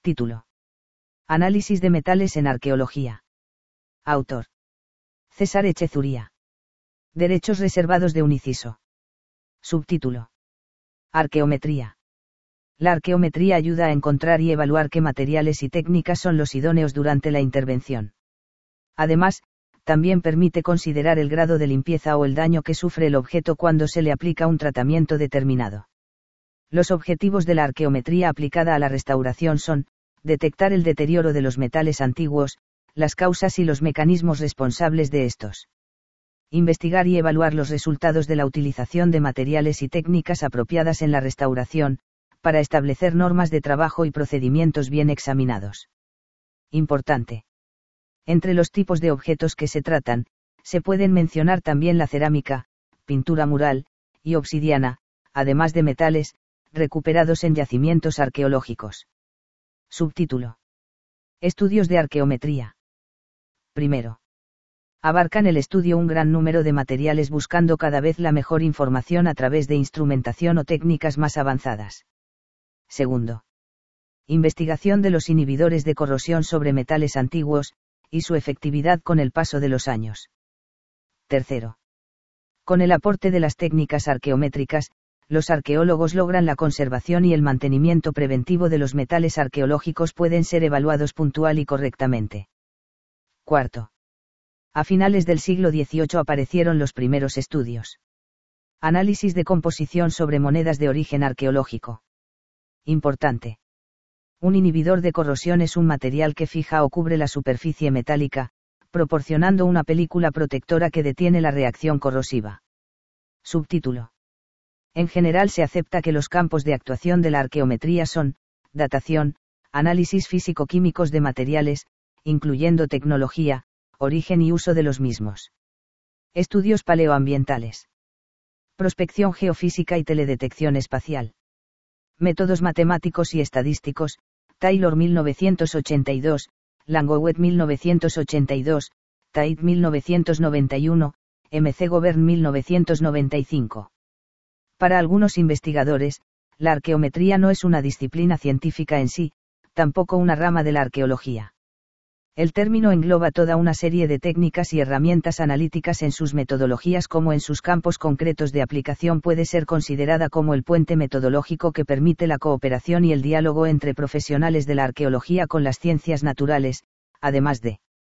Título. Análisis de metales en arqueología. Autor. César Echezuría. Derechos reservados de un inciso. Subtítulo. Arqueometría. La arqueometría ayuda a encontrar y evaluar qué materiales y técnicas son los idóneos durante la intervención. Además, también permite considerar el grado de limpieza o el daño que sufre el objeto cuando se le aplica un tratamiento determinado. Los objetivos de la arqueometría aplicada a la restauración son, detectar el deterioro de los metales antiguos, las causas y los mecanismos responsables de estos. Investigar y evaluar los resultados de la utilización de materiales y técnicas apropiadas en la restauración, para establecer normas de trabajo y procedimientos bien examinados. Importante. Entre los tipos de objetos que se tratan, se pueden mencionar también la cerámica, pintura mural, y obsidiana, además de metales, recuperados en yacimientos arqueológicos. Subtítulo. Estudios de arqueometría. Primero. Abarcan el estudio un gran número de materiales buscando cada vez la mejor información a través de instrumentación o técnicas más avanzadas. Segundo. Investigación de los inhibidores de corrosión sobre metales antiguos, y su efectividad con el paso de los años. Tercero. Con el aporte de las técnicas arqueométricas, los arqueólogos logran la conservación y el mantenimiento preventivo de los metales arqueológicos pueden ser evaluados puntual y correctamente. Cuarto. A finales del siglo XVIII aparecieron los primeros estudios. Análisis de composición sobre monedas de origen arqueológico. Importante. Un inhibidor de corrosión es un material que fija o cubre la superficie metálica, proporcionando una película protectora que detiene la reacción corrosiva. Subtítulo. En general se acepta que los campos de actuación de la arqueometría son, datación, análisis físico-químicos de materiales, incluyendo tecnología, origen y uso de los mismos. Estudios paleoambientales. Prospección geofísica y teledetección espacial. Métodos matemáticos y estadísticos, Taylor 1982, Langowet 1982, Tait 1991, M.C. Govern 1995. Para algunos investigadores, la arqueometría no es una disciplina científica en sí, tampoco una rama de la arqueología. El término engloba toda una serie de técnicas y herramientas analíticas en sus metodologías como en sus campos concretos de aplicación puede ser considerada como el puente metodológico que permite la cooperación y el diálogo entre profesionales de la arqueología con las ciencias naturales, además de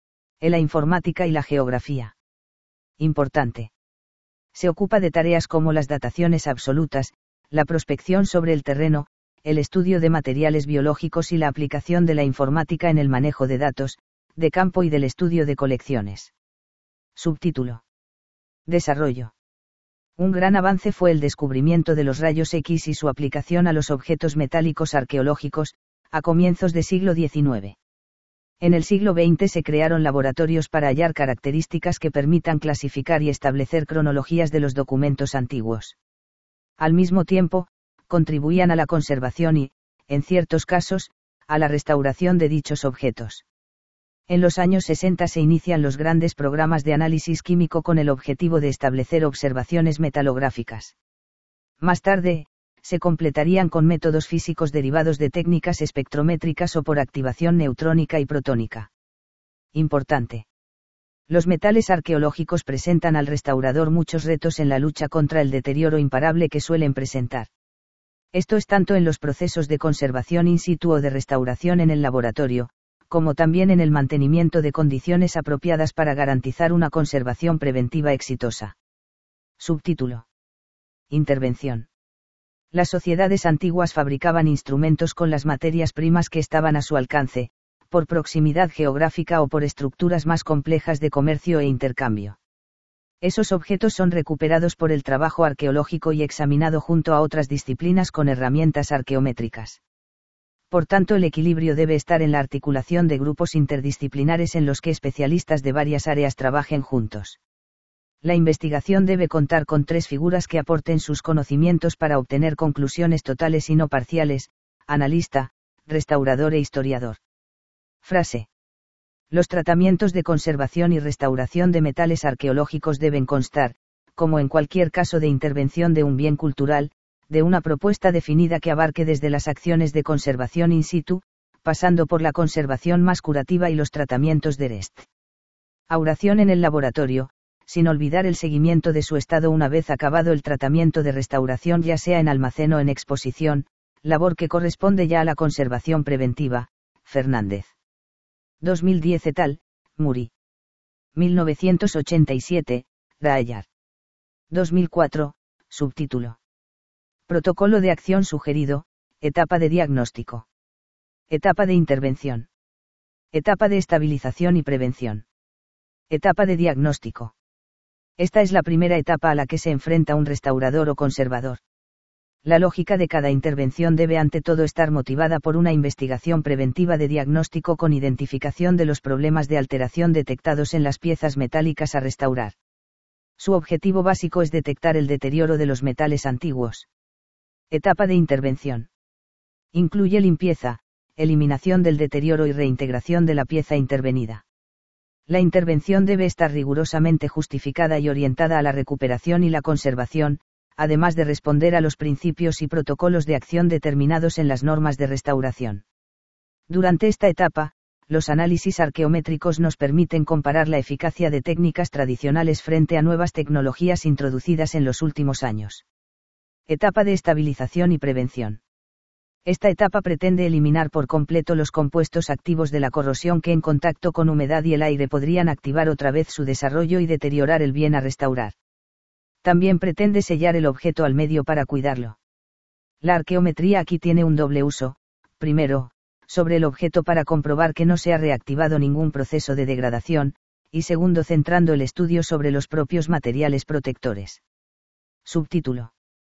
la informática y la geografía. Importante. Se ocupa de tareas como las dataciones absolutas, la prospección sobre el terreno, el estudio de materiales biológicos y la aplicación de la informática en el manejo de datos, de campo y del estudio de colecciones. Subtítulo. Desarrollo. Un gran avance fue el descubrimiento de los rayos X y su aplicación a los objetos metálicos arqueológicos, a comienzos del siglo XIX. En el siglo XX se crearon laboratorios para hallar características que permitan clasificar y establecer cronologías de los documentos antiguos. Al mismo tiempo, contribuían a la conservación y, en ciertos casos, a la restauración de dichos objetos. En los años 60 se inician los grandes programas de análisis químico con el objetivo de establecer observaciones metalográficas. Más tarde, se completarían con métodos físicos derivados de técnicas espectrométricas o por activación neutrónica y protónica. Importante. Los metales arqueológicos presentan al restaurador muchos retos en la lucha contra el deterioro imparable que suelen presentar. Esto es tanto en los procesos de conservación in situ o de restauración en el laboratorio, como también en el mantenimiento de condiciones apropiadas para garantizar una conservación preventiva exitosa. Subtítulo. Intervención. Las sociedades antiguas fabricaban instrumentos con las materias primas que estaban a su alcance, por proximidad geográfica o por estructuras más complejas de comercio e intercambio. Esos objetos son recuperados por el trabajo arqueológico y examinado junto a otras disciplinas con herramientas arqueométricas. Por tanto, el equilibrio debe estar en la articulación de grupos interdisciplinares en los que especialistas de varias áreas trabajen juntos. La investigación debe contar con tres figuras que aporten sus conocimientos para obtener conclusiones totales y no parciales: analista, restaurador e historiador. Frase. Los tratamientos de conservación y restauración de metales arqueológicos deben constar, como en cualquier caso de intervención de un bien cultural, de una propuesta definida que abarque desde las acciones de conservación in situ, pasando por la conservación más curativa y los tratamientos de restauración en el laboratorio, sin olvidar el seguimiento de su estado una vez acabado el tratamiento de restauración, ya sea en almacén o en exposición, labor que corresponde ya a la conservación preventiva. Fernández. 2010 et al., Muri. 1987, Gaillard. 2004, subtítulo. Protocolo de acción sugerido, etapa de diagnóstico. Etapa de intervención. Etapa de estabilización y prevención. Etapa de diagnóstico. Esta es la primera etapa a la que se enfrenta un restaurador o conservador. La lógica de cada intervención debe ante todo estar motivada por una investigación preventiva de diagnóstico con identificación de los problemas de alteración detectados en las piezas metálicas a restaurar. Su objetivo básico es detectar el deterioro de los metales antiguos. Etapa de intervención. Incluye limpieza, eliminación del deterioro y reintegración de la pieza intervenida. La intervención debe estar rigurosamente justificada y orientada a la recuperación y la conservación, además de responder a los principios y protocolos de acción determinados en las normas de restauración. Durante esta etapa, los análisis arqueométricos nos permiten comparar la eficacia de técnicas tradicionales frente a nuevas tecnologías introducidas en los últimos años. Etapa de estabilización y prevención. Esta etapa pretende eliminar por completo los compuestos activos de la corrosión que en contacto con humedad y el aire podrían activar otra vez su desarrollo y deteriorar el bien a restaurar. También pretende sellar el objeto al medio para cuidarlo. La arqueometría aquí tiene un doble uso: primero, sobre el objeto para comprobar que no se ha reactivado ningún proceso de degradación, y segundo, centrando el estudio sobre los propios materiales protectores. Subtítulo.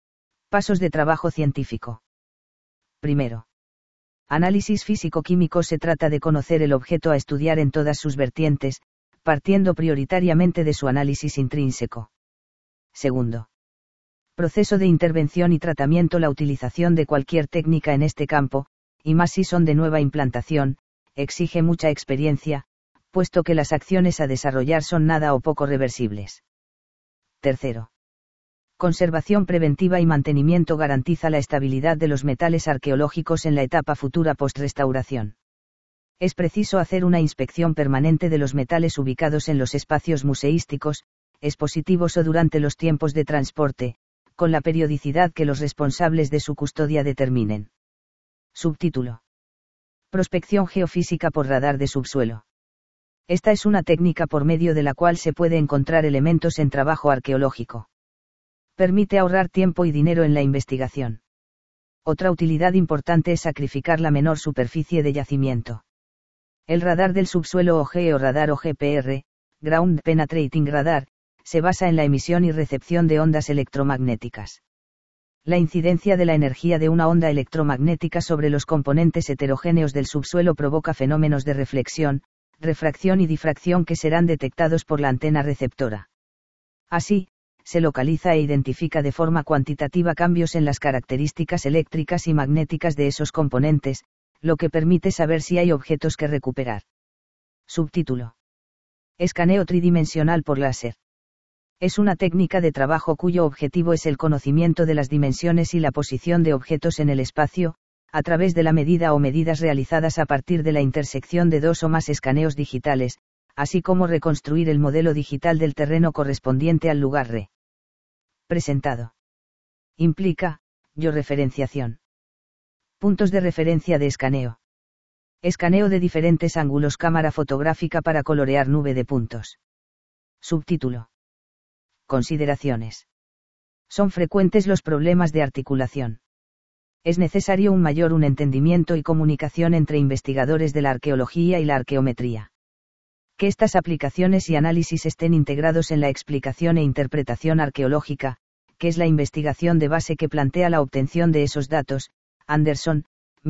Pasos de trabajo científico. Primero. Análisis físico-químico. Se trata de conocer el objeto a estudiar en todas sus vertientes, partiendo prioritariamente de su análisis intrínseco. Segundo. Proceso de intervención y tratamiento. La utilización de cualquier técnica en este campo, y más si son de nueva implantación, exige mucha experiencia, puesto que las acciones a desarrollar son nada o poco reversibles. Tercero. Conservación preventiva y mantenimiento. Garantiza la estabilidad de los metales arqueológicos en la etapa futura post-restauración. Es preciso hacer una inspección permanente de los metales ubicados en los espacios museísticos, expositivos o durante los tiempos de transporte, con la periodicidad que los responsables de su custodia determinen. Subtítulo. Prospección geofísica por radar de subsuelo. Esta es una técnica por medio de la cual se puede encontrar elementos en trabajo arqueológico. Permite ahorrar tiempo y dinero en la investigación. Otra utilidad importante es sacrificar la menor superficie de yacimiento. El radar del subsuelo o georradar o GPR, Ground Penetrating Radar, se basa en la emisión y recepción de ondas electromagnéticas. La incidencia de la energía de una onda electromagnética sobre los componentes heterogéneos del subsuelo provoca fenómenos de reflexión, refracción y difracción que serán detectados por la antena receptora. Así, se localiza e identifica de forma cuantitativa cambios en las características eléctricas y magnéticas de esos componentes, lo que permite saber si hay objetos que recuperar. Subtítulo. Escaneo tridimensional por láser. Es una técnica de trabajo cuyo objetivo es el conocimiento de las dimensiones y la posición de objetos en el espacio, a través de la medida o medidas realizadas a partir de la intersección de dos o más escaneos digitales, así como reconstruir el modelo digital del terreno correspondiente al lugar presentado. Implica, georreferenciación. Puntos de referencia de escaneo. Escaneo de diferentes ángulos. Cámara fotográfica para colorear nube de puntos. Subtítulo. Consideraciones. Son frecuentes los problemas de articulación. Es necesario un entendimiento y comunicación entre investigadores de la arqueología y la arqueometría. Que estas aplicaciones y análisis estén integrados en la explicación e interpretación arqueológica, que es la investigación de base que plantea la obtención de esos datos. Anderson,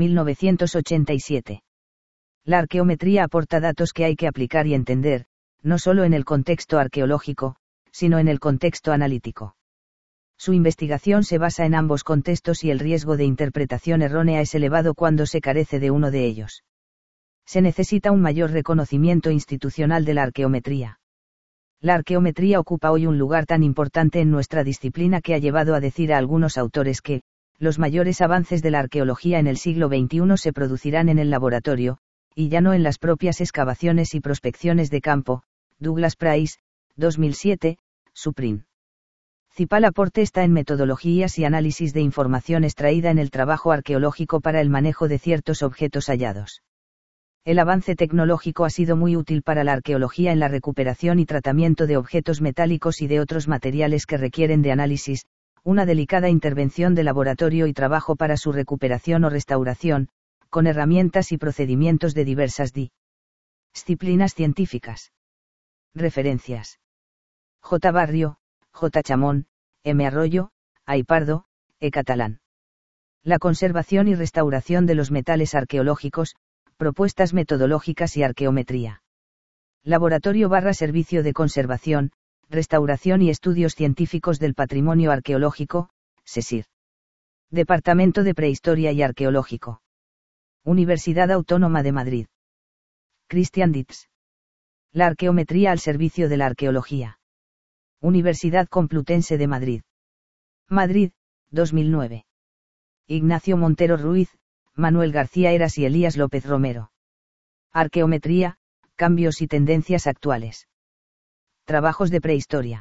1987. La arqueometría aporta datos que hay que aplicar y entender, no solo en el contexto arqueológico, sino en el contexto analítico. Su investigación se basa en ambos contextos y el riesgo de interpretación errónea es elevado cuando se carece de uno de ellos. Se necesita un mayor reconocimiento institucional de la arqueometría. La arqueometría ocupa hoy un lugar tan importante en nuestra disciplina que ha llevado a decir a algunos autores que, Los mayores avances de la arqueología en el siglo XXI se producirán en el laboratorio, y ya no en las propias excavaciones y prospecciones de campo. Douglas Price, 2007, Supreme. Principal aporte está en metodologías y análisis de información extraída en el trabajo arqueológico para el manejo de ciertos objetos hallados. El avance tecnológico ha sido muy útil para la arqueología en la recuperación y tratamiento de objetos metálicos y de otros materiales que requieren de análisis, una delicada intervención de laboratorio y trabajo para su recuperación o restauración, con herramientas y procedimientos de diversas disciplinas científicas. Referencias. J. Barrio, J. Chamón, M. Arroyo, A. Pardo, E. Catalán. La conservación y restauración de los metales arqueológicos, propuestas metodológicas y arqueometría. Laboratorio / Servicio de Conservación, Restauración y Estudios Científicos del Patrimonio Arqueológico, SESIR. Departamento de Prehistoria y Arqueológico. Universidad Autónoma de Madrid. Christian Dietz. La arqueometría al servicio de la arqueología. Universidad Complutense de Madrid. Madrid, 2009. Ignacio Montero Ruiz, Manuel García Heras y Elías López Romero. Arqueometría, cambios y tendencias actuales. Trabajos de prehistoria.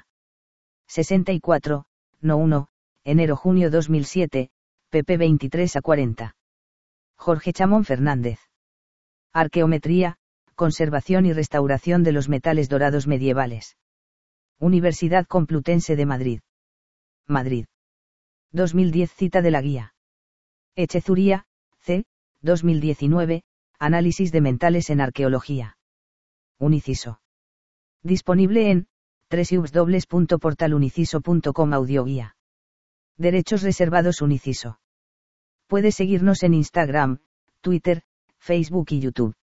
64, no 1, enero-junio 2007, pp 23 a 40. Jorge Chamón Fernández. Arqueometría, conservación y restauración de los metales dorados medievales. Universidad Complutense de Madrid. Madrid. 2010 cita de la guía. Echezuría, C. 2019, Análisis de metales en arqueología. Uniciso. Disponible en www.portaluniciso.com audioguía. Derechos reservados Uniciso. Puedes seguirnos en Instagram, Twitter, Facebook y YouTube.